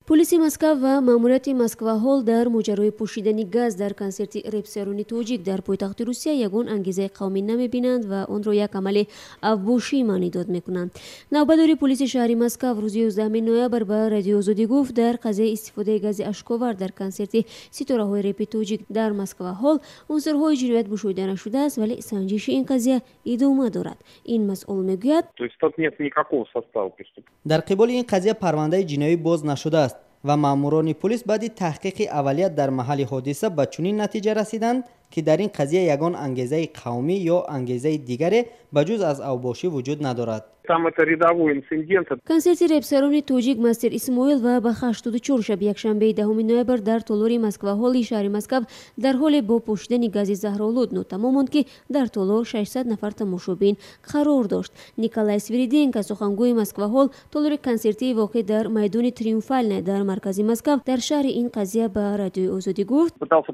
پلیسی مسکو و ماموریت مسکو هال در ماجرای پوشیدن گاز در کنسرت رپسرانی توجیک در پایتخت روسیه یگان انگیزه قومی نمیبینند و آن را یک عمل افبوشی مانیداد میکنند. نوبتدار پلیس شهر مسکو روز 11 نوامبر به رادیو آزادی گفت در قضیه استفاده گاز اشک‌آور در کنسرت ستاره‌های رپ توجیک در مسکو هال عنصرهای جنایت گشوده نشده است، ولی سنجش این قضیه ادامه دارد. این مسئول میگوید در قبال این قضیه پرونده جنایی باز نشده است و ماموران پلیس بعد تحقیق اولیت در محل حادثه به چنین نتیجه رسیدند که در این قضیه یگان انگیزه قومی یا انگیزه دیگری بجز از اوباشی وجود ندارد. کنسرت رپسرانی توجیک مستر اسماعیل و به 84 شب یکشنبه 10 نوامبر در تالار مسکو هال شهر مسکو در حال با پوشیدن گاز زهرآلود ناتمام ماند که در تالار 600 نفر تماشابین قرار داشت. نیکولای سویریدینکو سخنگوی مسکو هال تالار کنسرتی واقع در میدان تریومفالنه در مرکز مسکو در شهر این قضیه به رادیو آزادی گفت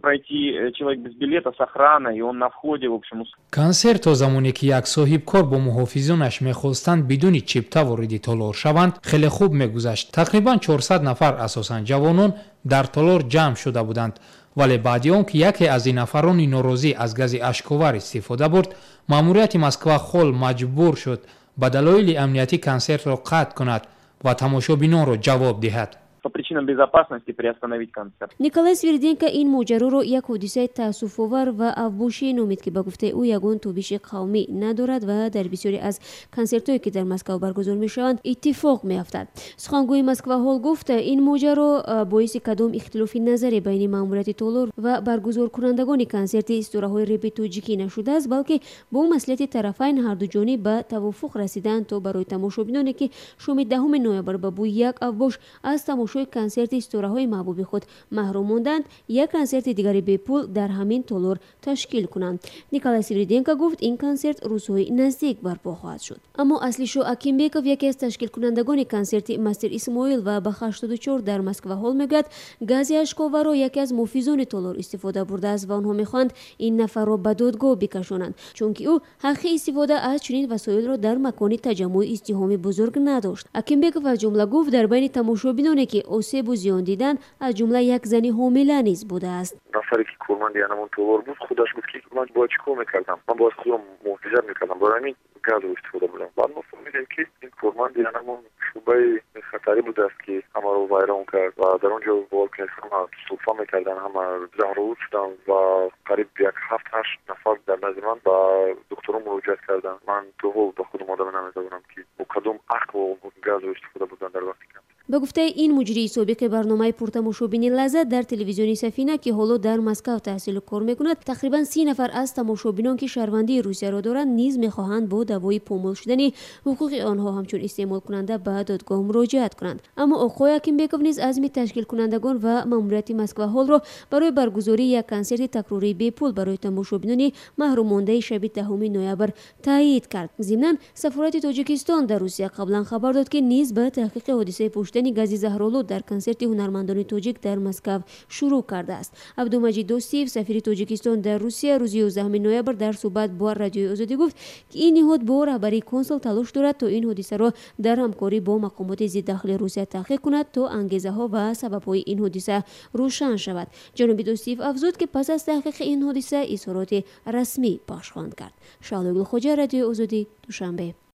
کنسرت تا زمانی که یک صاحب کار با محافظانش میخواستند بدون چیپتا وارد تالار شوند خیلی خوب میگذشت. تقریبا 400 نفر اساساً جوانان در تالار جمع شده بودند، ولی بعد از آنکه یکی از این نفران ناراضی از گاز اشک‌آور استفاده برد، ماموریت مسکو هال مجبور شد به دلایل امنیتی کنسرت را قطع کند و تماشابینان را جواب دهد. по причинам безопасности приостановить концерт. نیکولای سویریدینکو این ماجرا را یک حادثه تأسف‌آور و افبوشی نامید که به گفته او یگان تابش قومی ندارد و در بسیاری از کنسرت‌هایی که در مسکو برگزار می‌شوند اتفاق می‌افتد. سخنگوی مسکو هال گفت این ماجرا باعث کدام اختلاف نظری بین ماموریت تالار و برگزار کنندگان کنسرت استاره‌های رپ توجیکی نشده است، بلکه با مصلحت طرفین هر دو جانب به توافق رسیدند تا برای تماشابینانی که شام 10 نوامبر به بوی یک افبوش از تماشای کنسرت استاره‌های محبوب خود محروم ماندند، یک کنسرت دیگری به پول در همین تالار تشکیل کنند. نیکولای سویریدینکو گفت این کنسرت روزهای نزدیک برپا خواهد شد. اما اصلیشو اکیمبکوف یکی از تشکیل کنندگان کنسرت مستر اسماعیل و به 84 در مسکو هال میگوید گاز اشک‌آور را یکی از محافظان تالار استفاده برده است و آنها میخواهند این نفر را به دادگاه بکشانند، چون که او حق استفاده از چنین وسایل را در مکان تجمع ازدحام بزرگ نداشت. اکیمبکوف از جمله گفت در بین تماشابینانی که آسیب و زیان دیدن از جمله یک زنی حامله نیز بوده است. نفری که کارمند همون تالار بود خودش گفت که من باید چیکار میکردم، من باید خودم محافظت میکردم، برای همین گاز رو استفاده بودم. بعد ما فهمیدیم که این کارمند همون شعبه خطری بوده است که همه رو ویران کرد و در اونجا بال که همه صرفه میکردن، همه زهرآلود شدن و قریب 7-8 نفر در نزد من با دکترم مراجعه کردن. من تو به خودم آدم نمیدونم که با کدوم عقل و گاز رو استفاده بودن در وقتی که به گفته این مجری سابق برنامه پرتماشابین لذت در تلویزیون سفینه که حالا در مسکو تحصیل کار میکند، تقریبا 30 نفر از تماشابینان که شهروندی روسیه را دارند نیز میخواهند با دعوای پامال شدن حقوق آنها همچون استعمال کننده به دادگاه مراجعت کنند. اما آقای اکیمبکوف نیز عزم تشکیل کنندگان و ماموریت مسکو هال را برای برگزاری یک کنسرت تکراری به پول برای تماشابینان محروم مانده شب 10 نوامبر تایید کرد. ضمن سفارت تاجیکستان در روسیه قبلا خبر داد که نیز به تحقیق حادثه پوشیدن گاز زهرآلود در کنسرت هنرمندان توجیک در مسکو شروع کرده است. عبدالمجید دوستیف سفیر تاجیکستان در روسیه روز 11 نوامبر در صحبت با رادیو آزادی گفت که این نهاد با رهبری کنسول تلاش دارد تا این حادثه را در همکاری با مقامات ضد داخلی روسیه تحقیق کند تا انگیزه ها و سبب های این حادثه روشن شود. جناب دوستیف افزود که پس از تحقیق این حادثه اظهارات رسمی پخش خواهند کرد. شعله گلخوجه، رادیو آزادی، دوشنبه.